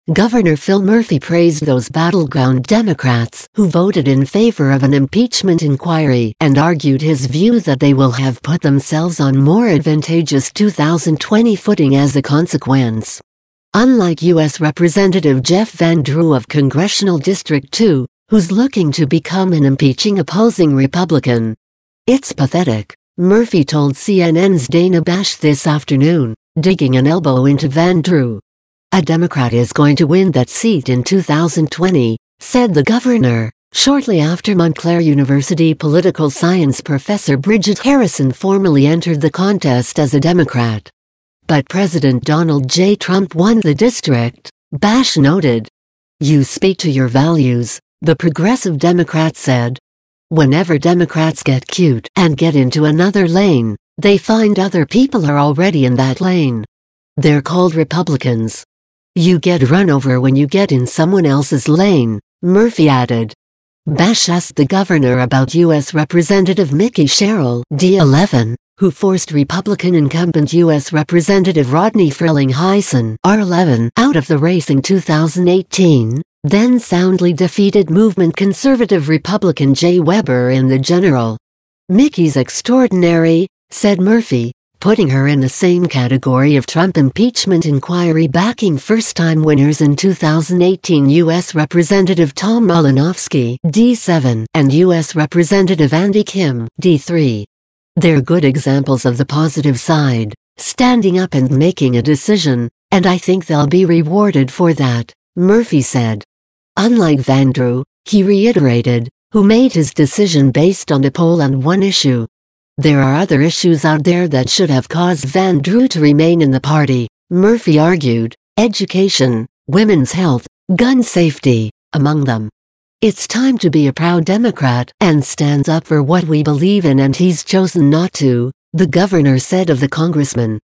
Governor Phil Murphy praised those battleground Democrats who voted in favor of an impeachment inquiry and argued his view that they will have put themselves on more advantageous 2020 footing as a consequence. Unlike U.S. Representative Jeff Van Drew of Congressional District 2, who's looking to become an impeaching opposing Republican. It's pathetic, Murphy told CNN's Dana Bash this afternoon, digging an elbow into Van Drew. A Democrat is going to win that seat in 2020, said the governor, shortly after Montclair University political science professor Bridget Harrison formally entered the contest as a Democrat. But President Donald J. Trump won the district, Bash noted. You speak to your values, the progressive Democrat said. Whenever Democrats get cute and get into another lane, they find other people are already in that lane. They're called Republicans. You get run over when you get in someone else's lane, Murphy added. Bash asked the governor about U.S. Representative Mickey Sherrill, D11, who forced Republican incumbent U.S. Representative Rodney Frelinghuysen, R11, out of the race in 2018, then soundly defeated movement conservative Republican Jay Weber in the general. Mickey's extraordinary, said Murphy, putting her in the same category of Trump impeachment inquiry backing first-time winners in 2018 U.S. Representative Tom Malinowski, D7, and U.S. Representative Andy Kim, D3. They're good examples of the positive side, standing up and making a decision, and I think they'll be rewarded for that, Murphy said. Unlike Van Drew, he reiterated, who made his decision based on a poll on one issue. There are other issues out there that should have caused Van Drew to remain in the party, Murphy argued, education, women's health, gun safety, among them. It's time to be a proud Democrat and stands up for what we believe in, and he's chosen not to, the governor said of the congressman.